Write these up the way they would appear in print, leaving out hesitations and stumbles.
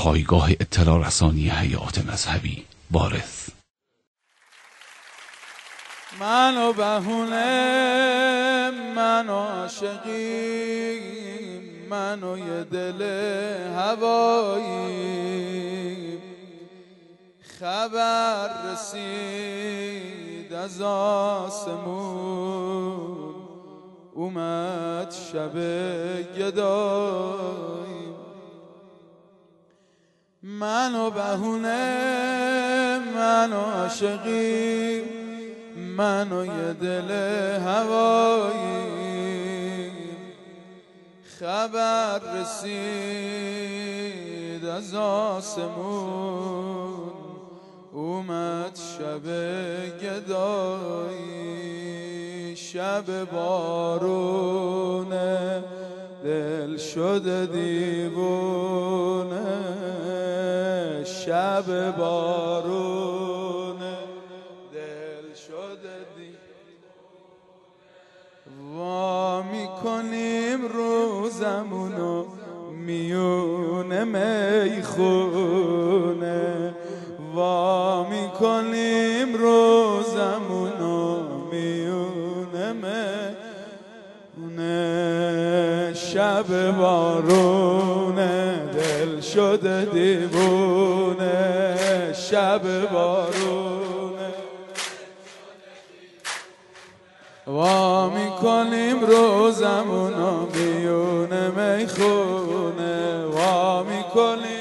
پایگاه اطلاع رسانی حیات مذهبی وارث. من و بهونه، من و عاشقی، من و یه دل هوایی، خبر رسید از آسمون، اومد شب گدایی. من و بهونه، من و عاشقی، من و یه دل هوایی، خبر رسید از آسمون، اومد شب گدایی. شب بارونه، دل شده دیوونه، شب بارونه، دل شده دیوونه. وا میکنیم روزمونو میونه میخونه، وا میکنیم روزمونو میونه میونه. شب بارونه، دل شده دیوونه، شب بارونه، وا میکنیم روزمونو میونه میخونه، وا میکنیم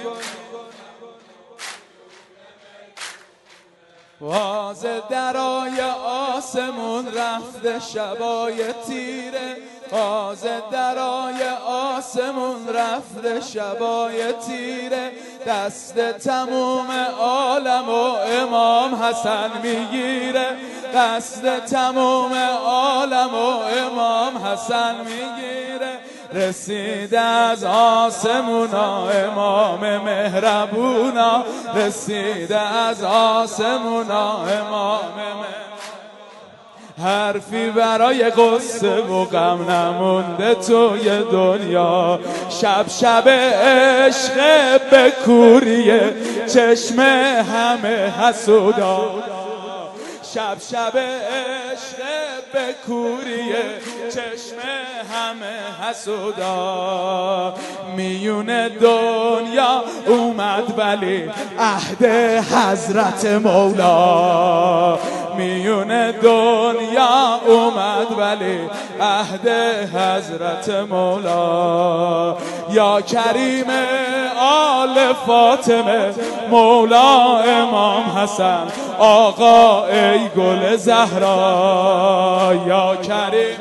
واز درای آسمون رفته شبای تیره، واز درای آسمون رفته شبای تیره. دست تموم عالم و امام حسن میگیره، دست تموم عالم و امام حسن میگیره. رسید از آسمونا امام مهربونا، رسید از آسمونا امام مهربونا. حرفی برای قصه و غم نمونده توی دنیا، شب شب عشق به کوریه چشم همه حسودا، شب شب عشق به کوریه چشم همه حسودا. میون دنیا اومد ولی عهد حضرت مولا، میون دنیا اومد ولی عهد حضرت مولا. یا کریم آل فاطمه، مولا امام حسن، آقا ای گل زهرا. یا کریم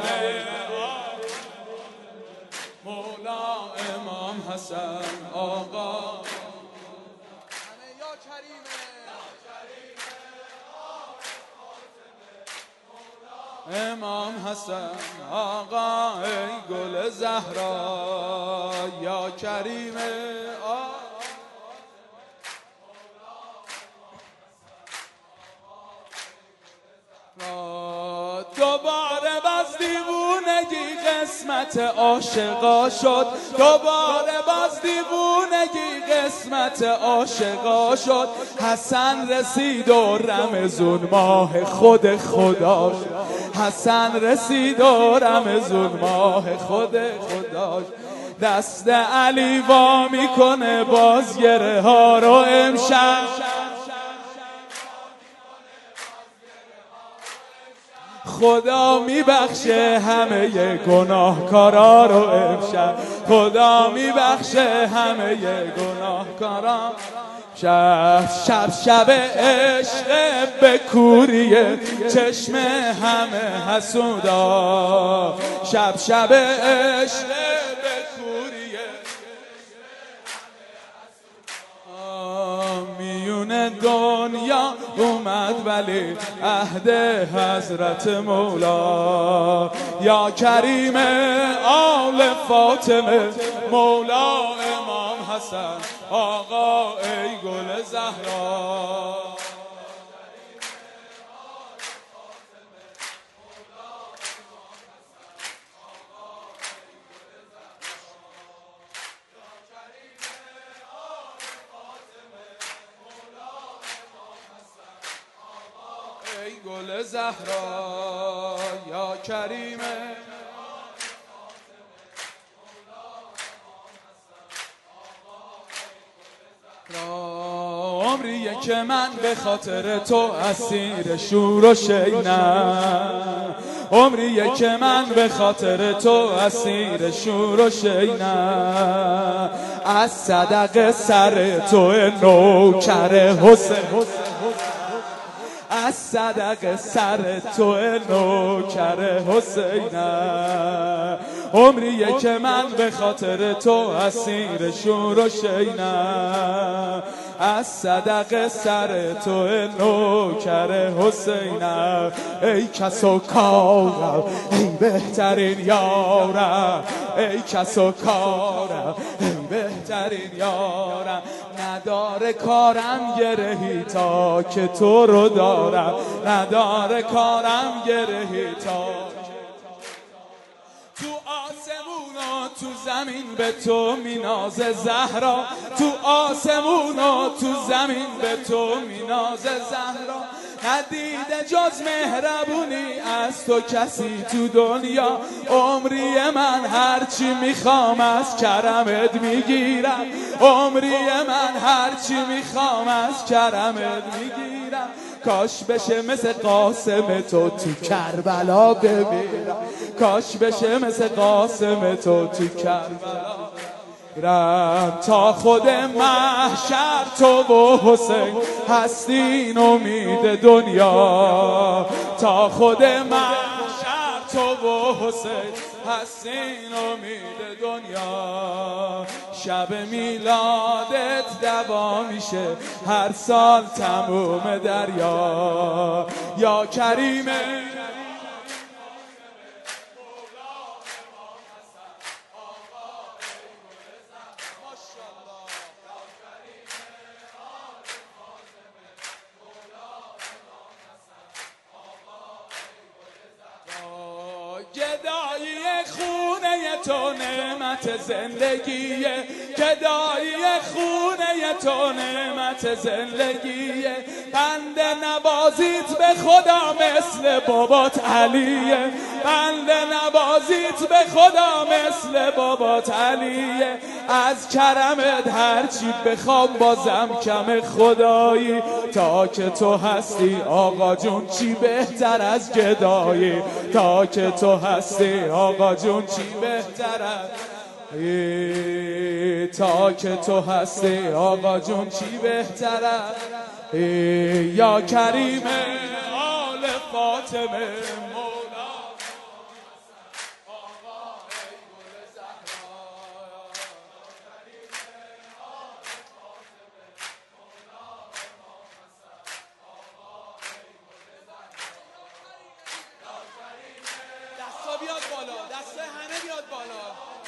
مولا امام حسن، آقا یا کریم امام حسن، آقا ای گل زهرا. یا کریم دوباره باز دیوونگی قسمت عاشقا شد، دوباره باز دیوونگی قسمت عاشقا شد. حسن رسید و رمضون ماه خود خدا شد، حسن رسید و رمضون ماه خود خدا شد. دست علی وا میکنه باز گره ها رو امشب، خدا میبخشه همه گناهکارا رو امشب، خدا میبخشه همه گناهکارا. شب شب شب عشق به کوریه چشم همه حسودا، شب شب عشق به کوریه میون دنیا اومد ولی عهد حضرت مولا. یا کریم آل فاطمه، مولا امام حسن، آقا ای گل زهرا. ای گل زهرا یا کریم عمریه که من به خاطر تو اسیر شور و شینم عمریه که من به خاطر تو اسیر شور و شینم از صدق سر تو نوکر حسین از صدق سر تو نوکر حسینم عمریه که من به خاطر تو اسیر شور و شینم از صدق سر تو نوکر حسینم ای کس و کارم ای بهترین یارم ای کس و کارم ای بهترین یارم نداره کارم گرهی تا که تو رو دارم نداره کارم گرهی تا تو آسمون و تو زمین به تو مینازه زهرا تو آسمون و تو زمین به تو مینازه زهرا ندیده جز مهربونی از تو کسی تو دنیا عمری من هرچی میخوام از کرمت میگیرم عمری من هرچی میخوام از کرمت میگیرم کاش بشه مثل قاسم تو کربلا بمیرم کاش بشه مثل قاسم تو کربلا رم تا خود محشر تو و حسین هستین امید دنیا تا خود محشر تو و حسین هستین امید دنیا شب میلادت دوا میشه هر سال تموم دریا یا کریم گدایی خونه تو نعمت زندگیه گدایی خونه تو نعمت زندگیه بنده نوازیت به خدا مثل بابات علیه بنده نوازیت به خدا مثل بابات علیه از کرمت هرچی بخوام بازم کم خدایی تا که تو هستی آقا جون چی بهتر از گدایی تا که تو هستی آقا جون چی بهتر از تا که تو هستی آقا جون چی بهتر از یا کریم آل فاطمه بیاد بالا دست همه بیاد بالا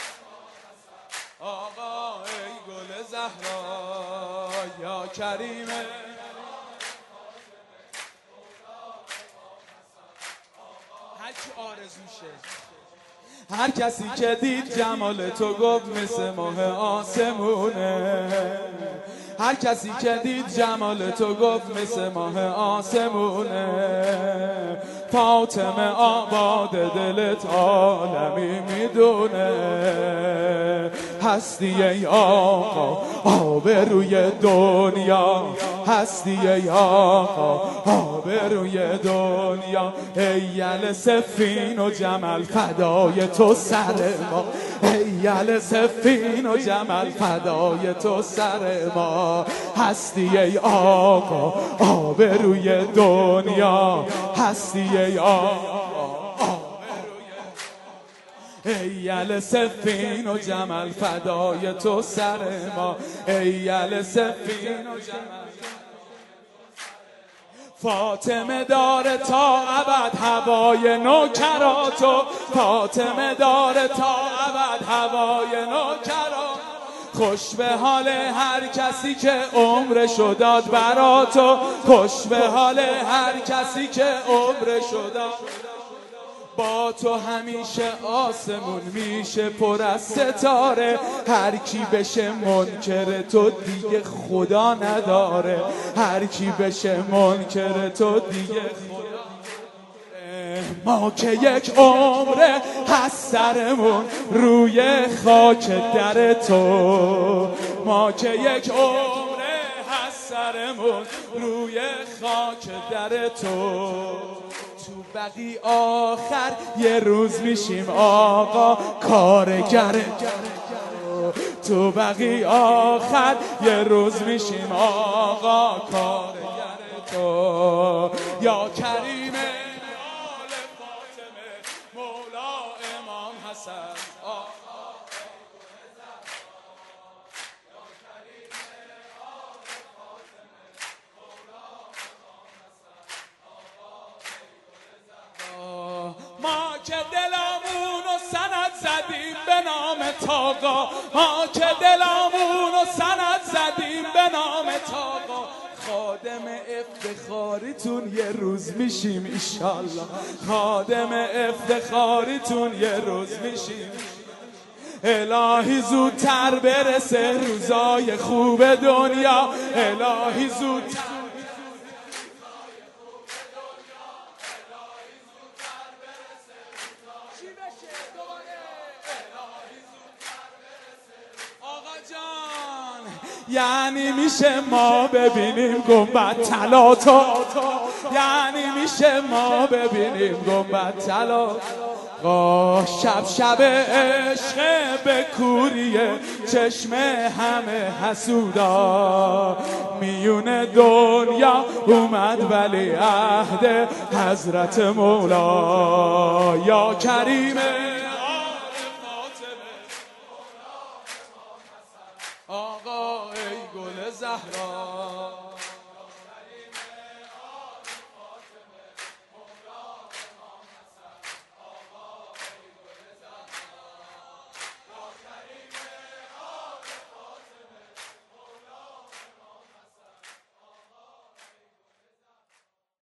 آقا ای گل زهرا یا کریمه هر کی آرزوشه هر کسی که دید جمال تو گفت مثل ماه آسمونه هر کسی که دید جمال تو گفت مثل ماه آسمونه فاطمه آباد دلت عالمی میدونه هستی ای آقا آبروی دنیا هستی ای آقا آبروی دنیا ایل سفین و جمل فدای تو سر ما ایل سفین و جمل فدای تو سر ما هستی ای آقا آبروی دنیا هستی ای آقا ایل سفین و جمل فدای تو سر ما ایل سفین و جمل فاطمه داره تا ابد هوای نوکراتو فاطمه داره تا ابد هوای نوکرات خوش به حال هر کسی که عمرشو داد براتو خوش به حال هر کسی که عمرشو داد با تو همیشه آسمون میشه پر از ستاره هر کی بشه منکر تو دیگه خدا نداره هر کی بشه منکر تو دیگه خدا ما که یک عمره هست سرمون روی خاک در تو، ما که یک عمره هست سرمون روی خاک در تو. تو بقی آخر یه روز میشیم آقا کارگر، تو بقی آخر یه روز میشیم آقا کارگر تو. یا کریم آل فاطمه مولا امام حسن ما که دلمونو سند زدیم به نام تاقا، ما که دلمونو سند زدیم به نام تاقا. خادم افتخاریتون یه روز میشیم ایشالله، خادم افتخاریتون یه روز میشیم. الهی زودتر برسه روزای خوب دنیا، الهی زودتر یعنی میشه ما ببینیم گنبد طلا تو، یعنی میشه ما ببینیم گنبد طلا. شب شب عشق به کوریه چشم همه حسودا، میون دنیا اومد ولی عهد حضرت مولا. یا کریم آقا ای گل زهرا.